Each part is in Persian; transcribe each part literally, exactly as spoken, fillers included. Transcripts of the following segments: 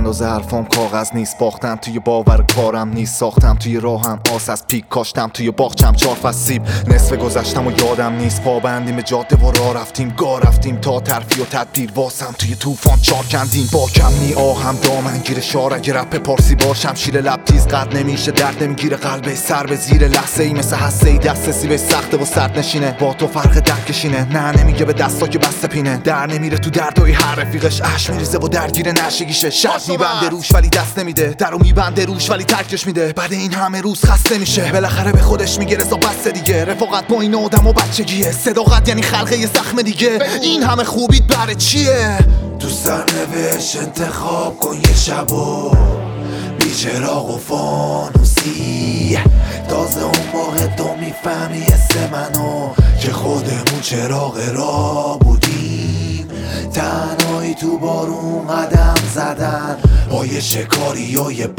اندازه حرفام کاغذ نیست. باختم توی باور کارم نیست. ساختم توی راهم آس از پیک، کاشتم توی باغچم چهار فصل سیب. نصف گذشتم و یادم نیست. پابندیم به جاده و راه رفتیم، گاه رفتیم تا ترفیع و تدبیر. واسم توی طوفان چار کندیم، با کمی آهم دامنگیر شار. اگه رپ پارسی باشم شیر لب تیز قد نمیشه، درد نمیگیره قلبه سر به زیر. لحظه ای مثل هسته ای دسترسی به سخته و سرد نشینه. با تو فرق درکشینه، نه نمیگه به دستا که بسته پینه. در نمیره تو دردای هر رفیقش، اش میریزه و درگیر نشگیشه. شب میبنده روش ولی دست نمیده، درو میبنده روش ولی ترکش میده. بعد این همه روز خسته میشه، بالاخره به خودش میگه رضا بس دیگه. رفاقت با این آدم و بچگیه، صداقت یعنی خلقه یه زخم دیگه. این همه خوبیت برای چیه؟ تو سرنوشت انتخاب کن یه شبو بی چراغ و فانوسی. تازه اون موقع تو میفهمی حس منو که خودمون چراغ را بودیم. تنهایی تو بارون قدم زدن با یه شکاری و یه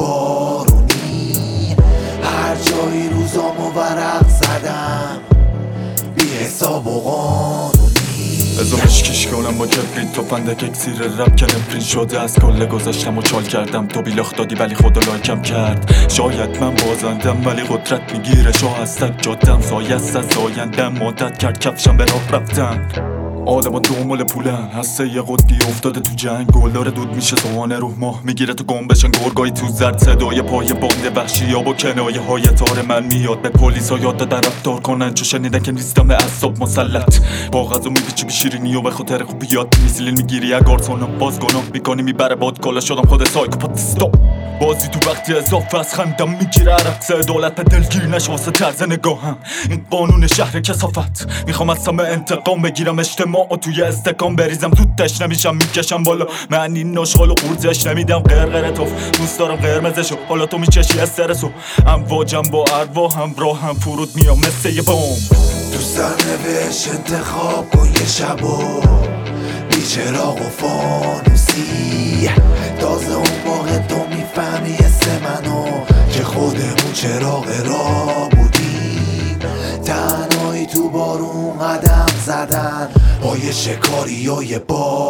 بارونی. هر جایی روزامو ورق زدم بی حساب و قانونی. ازا مشکیش کنم با کبرین تو فندک اکسیر رب که نفرین شده. از کل گذاشتم و چال کردم، تو بیلاخ دادی ولی خدا لایکم کرد. شاید من بازندم ولی قدرت میگیره. شاه از تک جادم سایه از آیندم. مدت کرد کفشم به راه رفتن. آدم ها دومال پولن، هسته یه قطبی افتاده تو جنگ. گلدار دود میشه سوانه روح ماه میگیره تو گم بشن. گرگایی تو زرد صدای پای بانده وحشی ها با کنایه های تار من میاد. به پلیس ها یاد دادن رفتار کنن چو شنیدن که نیستم به اعصاب مسلط. با غذا میپیچی بیشیرینی و به خاطر خوبیات میسیلین میگیری اگار سونم. باز گناه میکنی میبره باد کالا شدم خود سایکوپات. استاپ بازی تو وقتی اضافه از خندم میگیره عرق. سه دولت به دلگیر نش واسه طرز نگاهم. این قانون شهر کثافت، میخوام از همه انتقام بگیرم. اجتماع و توی استکان بریزم زودتش نمیشم میکشم بالا. من این نشغال و قورتش نمیدم غرغره توف. دوست دارم قرمزشو حالا تو میچشی استرسو. امواجم با ارواح همراه هم فرود میام مثل یه بوم. تو سرنوشت انتخاب کن یه شبو بی چراغ و فانوسی. تازه اون موقع تو میفهمی حس منو که خودمون چراغ را بودیم. تنهایی تو بارون قدم زدن با یه شکاری و یه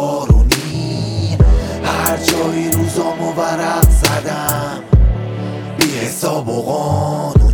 بارونی. هر جایی روزامو ورق زدم بی حساب و قانون.